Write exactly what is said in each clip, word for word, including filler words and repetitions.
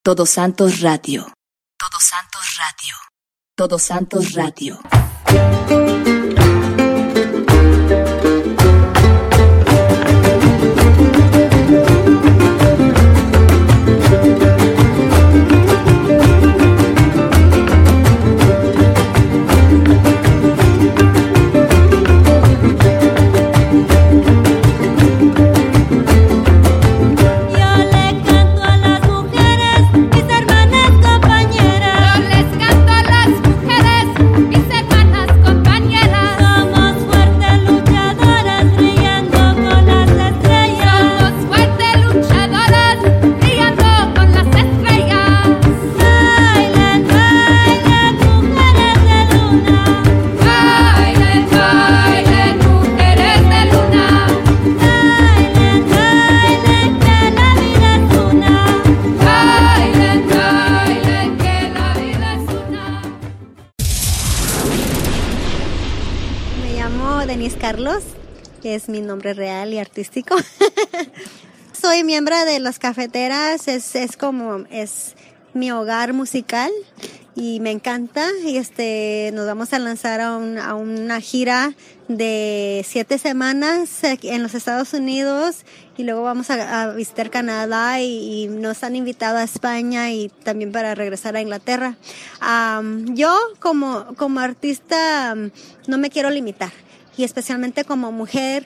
Todos Santos Radio. Todos Santos Radio. Todos Santos Radio. Carlos, que es mi nombre real y artístico. Soy miembro de Las Cafeteras, es, es como, es mi hogar musical y me encanta. Y este, nos vamos a lanzar a, un, a una gira de siete semanas en los Estados Unidos y luego vamos a, a visitar Canadá y, y nos han invitado a España y también para regresar a Inglaterra. Um, yo como, como artista um, no me quiero limitar. Y especialmente como mujer,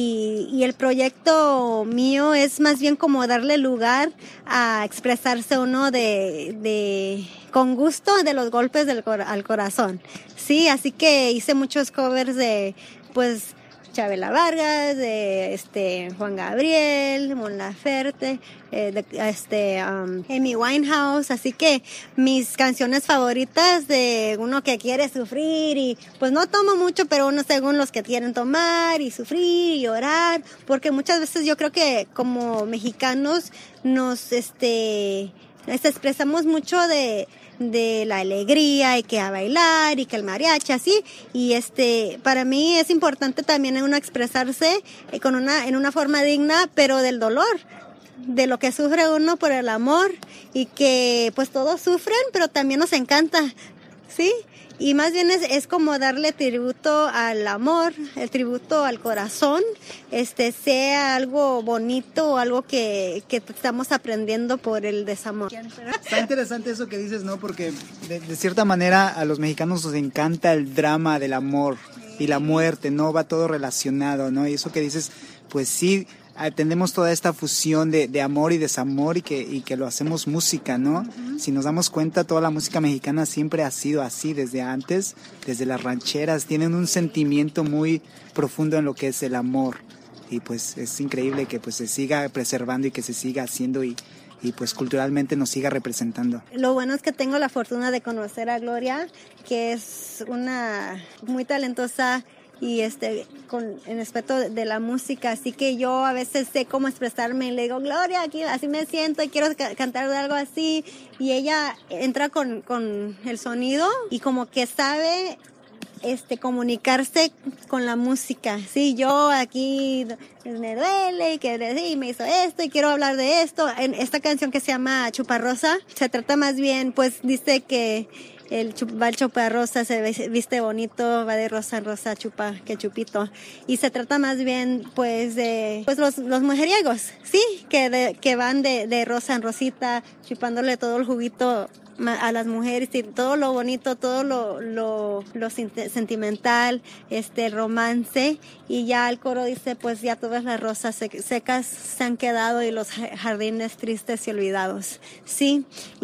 y, y el proyecto mío es más bien como darle lugar a expresarse uno de, de con gusto de los golpes del al corazón, sí, así que hice muchos covers de pues Chabela Vargas, de este Juan Gabriel, Mon Laferte, eh, de este um, Amy Winehouse, así que mis canciones favoritas de uno que quiere sufrir y pues no tomo mucho, pero uno según los que quieren tomar y sufrir y llorar, porque muchas veces yo creo que como mexicanos nos este nos expresamos mucho de de la alegría y que a bailar y que el mariachi así, y este para mí es importante también uno expresarse con una en una forma digna, pero del dolor, de lo que sufre uno por el amor, y que pues todos sufren, pero también nos encanta, ¿sí? Y más bien es, es como darle tributo al amor, el tributo al corazón, este sea algo bonito o algo que, que estamos aprendiendo por el desamor. Está interesante eso que dices, ¿no? Porque de, de cierta manera a los mexicanos nos encanta el drama del amor y la muerte, ¿no? Va todo relacionado, ¿no? Y eso que dices, pues sí, tenemos toda esta fusión de, de amor y desamor y que, y que lo hacemos música, ¿no? Uh-huh. Si nos damos cuenta, toda la música mexicana siempre ha sido así desde antes, desde las rancheras, tienen un sentimiento muy profundo en lo que es el amor, y pues es increíble que pues se siga preservando y que se siga haciendo y, y pues culturalmente nos siga representando. Lo bueno es que tengo la fortuna de conocer a Gloria, que es una muy talentosa y este con en aspecto de la música, así que yo a veces sé cómo expresarme y le digo, Gloria, aquí así me siento y quiero ca- cantar de algo así, y ella entra con, con el sonido y como que sabe este comunicarse con la música. Sí, yo aquí me duele y que sí, me hizo esto y quiero hablar de esto. En esta canción que se llama Chuparrosa, se trata más bien, pues dice que el va el chuparrosa, se viste bonito, va de rosa en rosa, chupa que chupito, y se trata más bien pues de pues los los mujeriegos, sí, que de, que van de, de rosa en rosita, chupándole todo el juguito a las mujeres y todo lo bonito, todo lo lo, lo sentimental, este romance, y ya el coro dice pues ya todas las rosas secas se han quedado y los jardines tristes y olvidados, sí,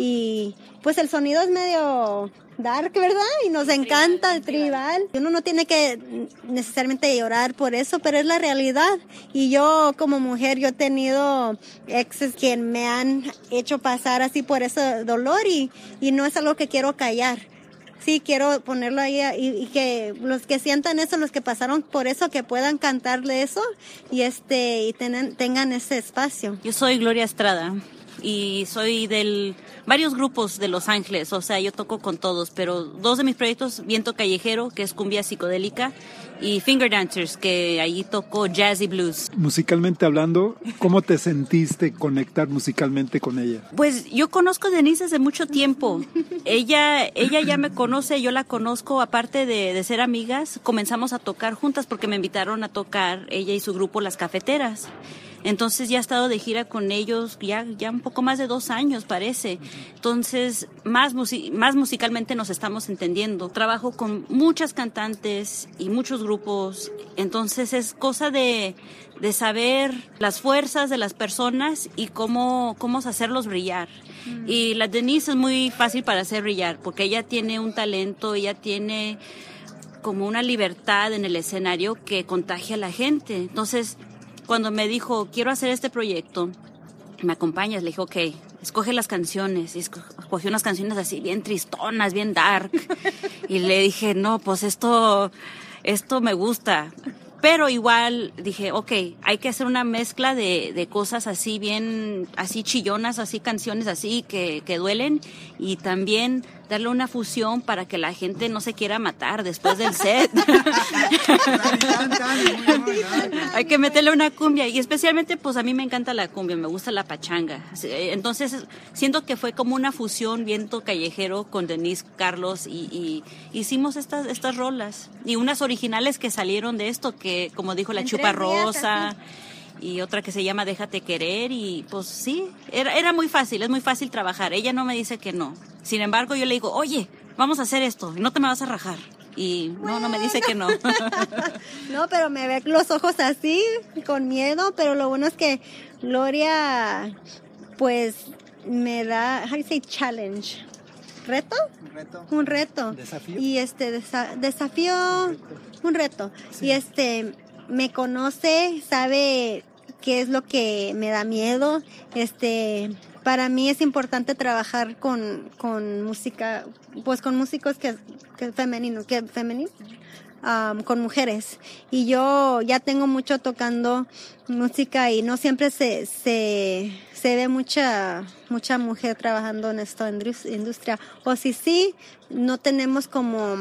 y pues el sonido es medio dark, ¿verdad? Y nos encanta el tribal. Uno no tiene que necesariamente llorar por eso, pero es la realidad. Y yo como mujer, yo he tenido exes que me han hecho pasar así por ese dolor y, y no es algo que quiero callar. Sí, quiero ponerlo ahí y, y que los que sientan eso, los que pasaron por eso, que puedan cantarle eso y este y tenen, tengan ese espacio. Yo soy Gloria Estrada y soy del varios grupos de Los Ángeles, o sea, yo toco con todos, pero dos de mis proyectos, Viento Callejero, que es cumbia psicodélica, y Finger Dancers, que ahí tocó jazz y blues. Musicalmente hablando, ¿cómo te sentiste conectar musicalmente con ella? Pues yo conozco a Denise desde mucho tiempo. Ella, ella ya me conoce, yo la conozco, aparte de, de ser amigas, comenzamos a tocar juntas porque me invitaron a tocar ella y su grupo Las Cafeteras. Entonces ya he estado de gira con ellos ya, ya un poco más de dos años, parece. Entonces, más, musi- más musicalmente nos estamos entendiendo. Trabajo con muchas cantantes y muchos grupos. Entonces es cosa de, de saber las fuerzas de las personas y cómo, cómo hacerlos brillar. Mm. Y la Denise es muy fácil para hacer brillar porque ella tiene un talento, ella tiene como una libertad en el escenario que contagia a la gente. Entonces, cuando me dijo, quiero hacer este proyecto, ¿me acompañas? Le dije, ok, escoge las canciones. Y escogió unas canciones así bien tristonas, bien dark. Y le dije, no, pues esto, esto me gusta. Pero igual dije, ok, hay que hacer una mezcla de, de cosas así bien, así chillonas, así canciones así que, que duelen. Y también darle una fusión para que la gente no se quiera matar después del set. Hay que meterle una cumbia. Y especialmente, pues a mí me encanta la cumbia, me gusta la pachanga. Entonces, siento que fue como una fusión viento callejero con Denise Carlos y, y hicimos estas, estas rolas. Y unas originales que salieron de esto, que como dijo la Chupa Rosa, y otra que se llama Déjate Querer, y pues sí, era, era muy fácil, es muy fácil trabajar. Ella no me dice que no. Sin embargo, yo le digo, oye, vamos a hacer esto, y no te me vas a rajar. Y no, no me dice que no. No, pero me ve los ojos así, con miedo, pero lo bueno es que Gloria, pues, me da, how do you say challenge? ¿Reto? Un reto. Un reto. ¿Desafío? Y este, desa- desafío, un reto. Sí. Y este, me conoce, sabe qué es lo que me da miedo. Este, para mí es importante trabajar con, con música, pues con músicos que, que femenino, que femenino. Um, con mujeres, y yo ya tengo mucho tocando música y no siempre se se, se ve mucha mucha mujer trabajando en esta industria, o si sí, no tenemos como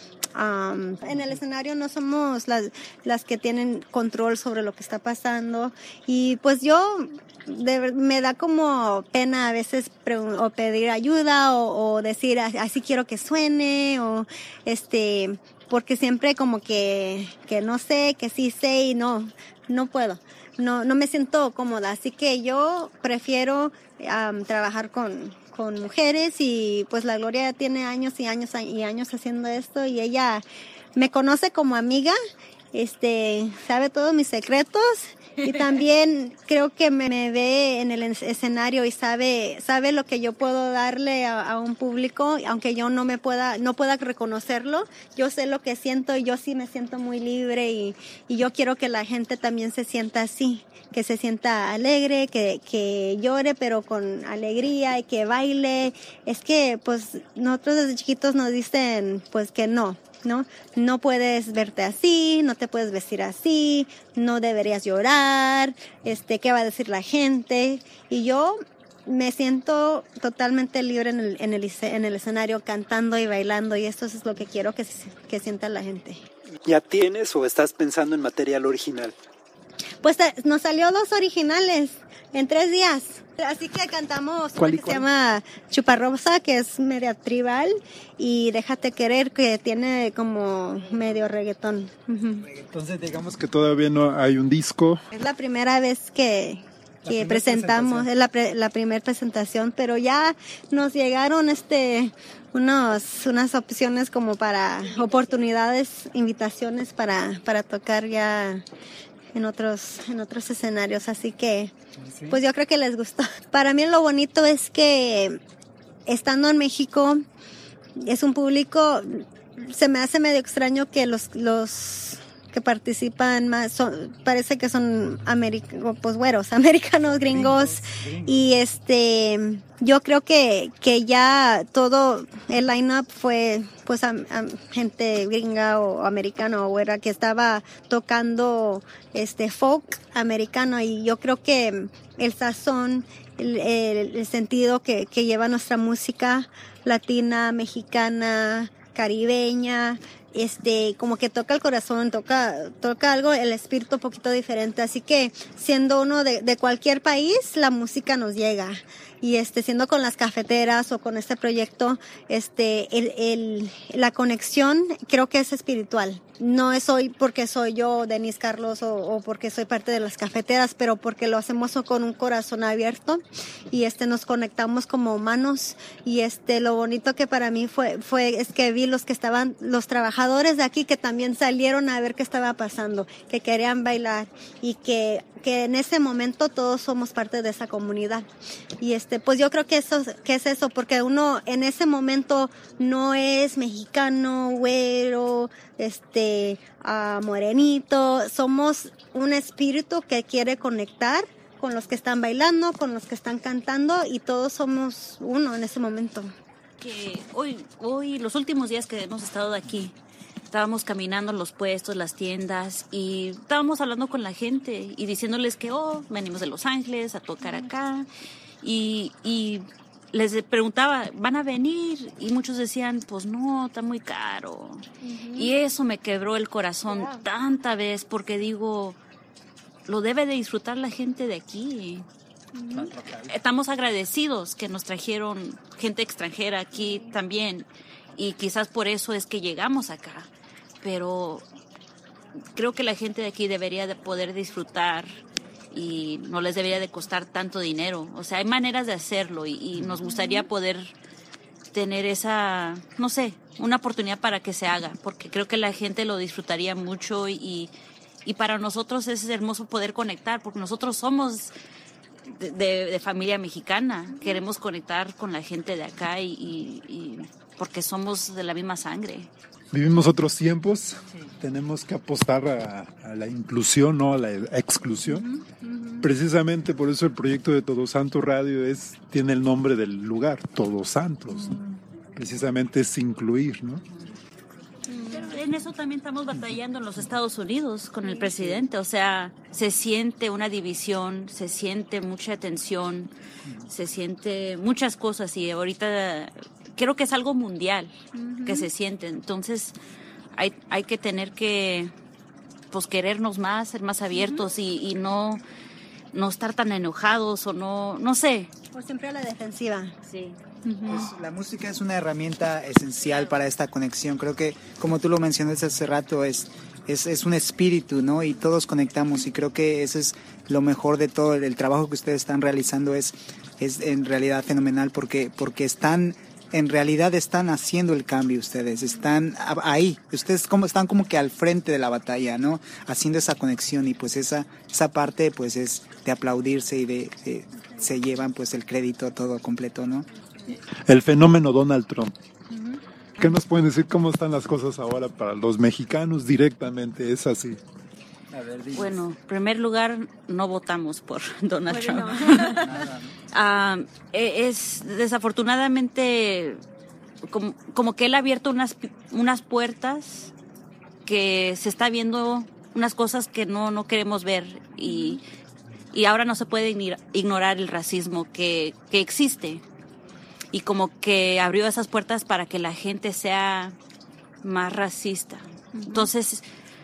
um, en el escenario no somos las, las que tienen control sobre lo que está pasando, y pues yo de, me da como pena a veces pre- o pedir ayuda o, o decir así quiero que suene, o este porque siempre como que, que no sé, que sí sé y no, no puedo, no, no me siento cómoda, así que yo prefiero um, trabajar con, con mujeres, y pues la Gloria tiene años y años y años haciendo esto, y ella me conoce como amiga, este, sabe todos mis secretos, y también creo que me, me ve en el escenario y sabe sabe lo que yo puedo darle a, a un público, aunque yo no me pueda no pueda reconocerlo. Yo sé lo que siento y yo sí me siento muy libre, y, y yo quiero que la gente también se sienta así, que se sienta alegre, que, que llore pero con alegría y que baile. Es que pues nosotros desde chiquitos nos dicen pues que no. ¿no? No puedes verte así, no te puedes vestir así, no deberías llorar, este, ¿qué va a decir la gente? Y yo me siento totalmente libre en el, en el, en el escenario cantando y bailando, y esto es lo que quiero que, que sienta la gente. ¿Ya tienes o estás pensando en material original? Pues nos salió dos originales en tres días. Así que cantamos una que se llama Chupa Rosa, que es media tribal, y Déjate Querer, que tiene como medio reggaetón. Uh-huh. Entonces digamos que todavía no hay un disco. Es la primera vez que, que presentamos, es la, pre, la primera presentación, pero ya nos llegaron este unos unas opciones como para oportunidades, invitaciones para, para tocar ya en otros en otros escenarios, así que ¿sí? Pues yo creo que les gustó. Para mí lo bonito es que estando en México es un público, se me hace medio extraño que los los que participan más son, parece que son americanos, pues güeros, americanos, gringos, gringos, gringos. Y este yo creo que que ya todo el line-up fue pues a, a gente gringa o americana o güera que estaba tocando este folk americano, y yo creo que el sazón, el, el, el sentido que, que lleva nuestra música latina, mexicana, caribeña, este, como que toca el corazón, toca, toca algo, el espíritu un poquito diferente. Así que siendo uno de, de cualquier país, la música nos llega. Y este, siendo con las cafeteras o con este proyecto, este, el, el, la conexión creo que es espiritual. No es hoy porque soy yo, Denise Carlos, o, o porque soy parte de las cafeteras, pero porque lo hacemos con un corazón abierto y este, nos conectamos como humanos. Y este, lo bonito que para mí fue, fue, es que vi los que estaban, los trabajadores de aquí que también salieron a ver qué estaba pasando, que querían bailar y que, que en ese momento todos somos parte de esa comunidad. Y este, pues yo creo que eso, que es eso, porque uno en ese momento no es mexicano, güero, este, uh, morenito, somos un espíritu que quiere conectar con los que están bailando, con los que están cantando y todos somos uno en ese momento. Que hoy, hoy, los últimos días que hemos estado aquí, estábamos caminando en los puestos, las tiendas y estábamos hablando con la gente y diciéndoles que, oh, venimos de Los Ángeles a tocar acá y, y les preguntaba, ¿van a venir? Y muchos decían, pues no, está muy caro. Uh-huh. Y eso me quebró el corazón yeah. tanta vez porque digo, lo debe de disfrutar la gente de aquí. Uh-huh. Estamos agradecidos que nos trajeron gente extranjera aquí también y quizás por eso es que llegamos acá. Pero creo que la gente de aquí debería de poder disfrutar y no les debería de costar tanto dinero. O sea, hay maneras de hacerlo y, y nos gustaría poder tener esa, no sé, una oportunidad para que se haga, porque creo que la gente lo disfrutaría mucho y, y para nosotros es hermoso poder conectar, porque nosotros somos de, de, de familia mexicana, queremos conectar con la gente de acá y, y, y porque somos de la misma sangre. Vivimos otros tiempos, sí. Tenemos que apostar a, a la inclusión, no a la exclusión. Uh-huh, uh-huh. Precisamente por eso el proyecto de Todos Santos Radio es, tiene el nombre del lugar, Todos Santos. Uh-huh. Precisamente es incluir, ¿no? Pero en eso también estamos batallando en los Estados Unidos con el presidente, o sea, se siente una división, se siente mucha tensión, se siente muchas cosas y ahorita creo que es algo mundial uh-huh. que se siente, entonces hay, hay que tener que pues querernos más, ser más abiertos uh-huh. y, y no, no estar tan enojados o no, no sé. O siempre a la defensiva. Sí. Pues la música es una herramienta esencial para esta conexión. Creo que, como tú lo mencionaste hace rato, es, es, es un espíritu, ¿no? Y todos conectamos y creo que eso es lo mejor de todo. El, el trabajo que ustedes están realizando es, es en realidad fenomenal porque, porque están... En realidad están haciendo el cambio ustedes, están ahí, ustedes como están como que al frente de la batalla, ¿no? Haciendo esa conexión y pues esa esa parte pues es de aplaudirse y de, de se llevan pues el crédito todo completo, ¿no? El fenómeno Donald Trump. ¿Qué nos pueden decir cómo están las cosas ahora para los mexicanos directamente? Es así. A ver, bueno, en primer lugar, no votamos por Donald bueno, Trump. No. uh, es desafortunadamente como, como que él ha abierto unas, unas puertas que se está viendo unas cosas que no, no queremos ver y, y ahora no se puede ignorar el racismo que, que existe y como que abrió esas puertas para que la gente sea más racista. Uh-huh. Entonces,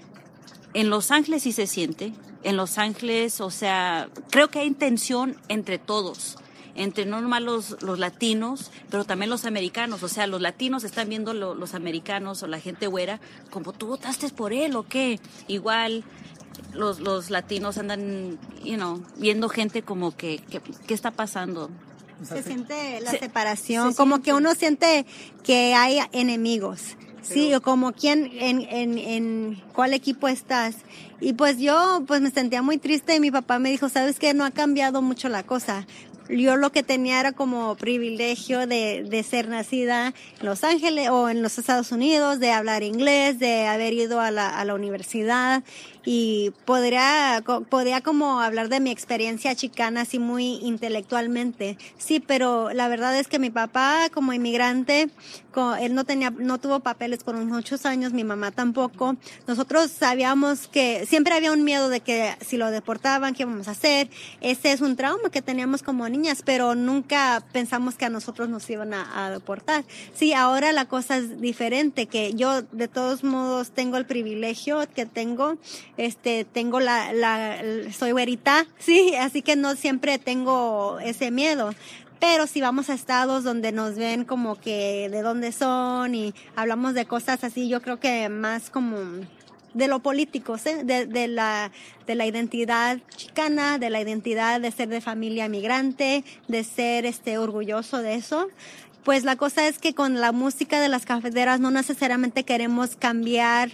en Los Ángeles sí se siente, en Los Ángeles, o sea, creo que hay intención entre todos, entre no nomás los, los latinos, pero también los americanos, o sea, los latinos están viendo lo, los americanos o la gente güera como, ¿tú votaste por él o qué? Igual los, los latinos andan, you know, viendo gente como que, que ¿qué está pasando? Se siente la se, separación, se como siente. Que uno siente que hay enemigos. Sí, o como quién, en, en, en cuál equipo estás. Y pues yo, pues me sentía muy triste y mi papá me dijo, ¿sabes qué? No ha cambiado mucho la cosa. Yo lo que tenía era como privilegio de, de ser nacida en Los Ángeles o en los Estados Unidos, de hablar inglés, de haber ido a la, a la universidad y podría, podría como hablar de mi experiencia chicana así muy intelectualmente. Sí, pero la verdad es que mi papá como inmigrante, él no tenía, no tuvo papeles por muchos años, mi mamá tampoco. Nosotros sabíamos que siempre había un miedo de que si lo deportaban, ¿qué íbamos a hacer? Ese es un trauma que teníamos como niños. niñas, pero nunca pensamos que a nosotros nos iban a, a deportar. Sí, ahora la cosa es diferente, que yo de todos modos tengo el privilegio que tengo, este, tengo la, la, soy güerita, sí, así que no siempre tengo ese miedo. Pero si vamos a estados donde nos ven como que de dónde son y hablamos de cosas así, yo creo que más como de lo político, ¿sí? de, de, la, de la identidad chicana, de la identidad de ser de familia migrante, de ser este orgulloso de eso. Pues la cosa es que con la música de las cafeteras no necesariamente queremos cambiar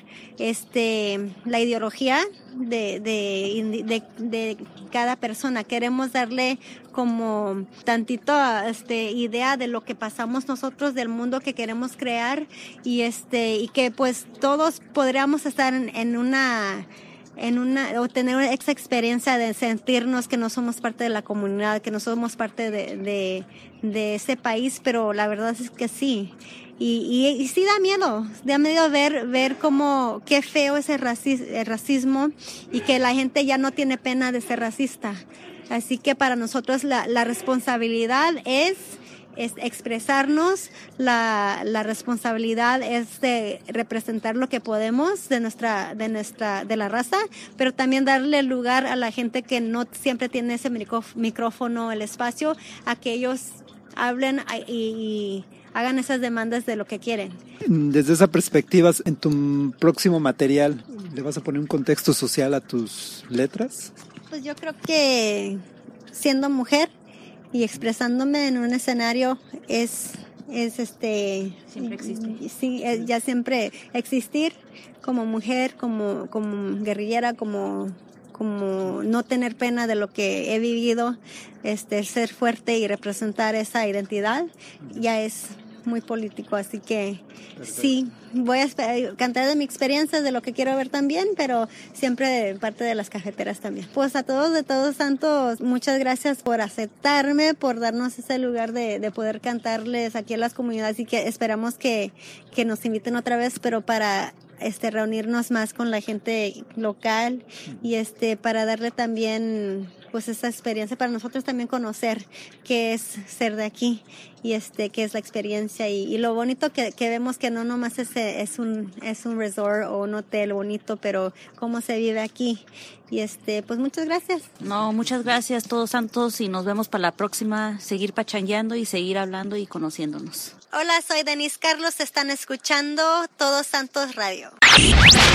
este la ideología de, de, de, de cada persona. Queremos darle como tantito este idea de lo que pasamos nosotros, del mundo que queremos crear y este y que pues todos podríamos estar en, en una en una o tener esa experiencia de sentirnos que no somos parte de la comunidad, que no somos parte de, de, de ese país, pero la verdad es que sí. Y, y, y sí da miedo, da miedo ver, ver cómo, qué feo es el, racis, el racismo y que la gente ya no tiene pena de ser racista. Así que para nosotros la, la responsabilidad es es expresarnos, la, la responsabilidad es de representar lo que podemos de nuestra, de nuestra, de la raza, pero también darle lugar a la gente que no siempre tiene ese micrófono, el espacio, a que ellos hablen y, y hagan esas demandas de lo que quieren. Desde esa perspectiva, en tu próximo material, ¿le vas a poner un contexto social a tus letras? Pues yo creo que siendo mujer y expresándome en un escenario es es este siempre existe. Sí, es ya siempre existir como mujer, como como guerrillera, como como no tener pena de lo que he vivido, este ser fuerte y representar esa identidad ya es muy político, así que perfecto. Sí, voy a cantar de mi experiencia, de lo que quiero ver también, pero siempre de parte de las cafeteras también. Pues a todos, de Todos Santos, muchas gracias por aceptarme, por darnos ese lugar de, de poder cantarles aquí en las comunidades y que esperamos que, que nos inviten otra vez, pero para este reunirnos más con la gente local y este para darle también pues esa experiencia para nosotros también conocer qué es ser de aquí y este qué es la experiencia y, y lo bonito que, que vemos que no nomás es, es un es un resort o un hotel bonito, pero cómo se vive aquí y este pues muchas gracias. No, muchas gracias Todos Santos y nos vemos para la próxima, seguir pachangueando y seguir hablando y conociéndonos. Hola, soy Denise Carlos, están escuchando Todos Santos Radio.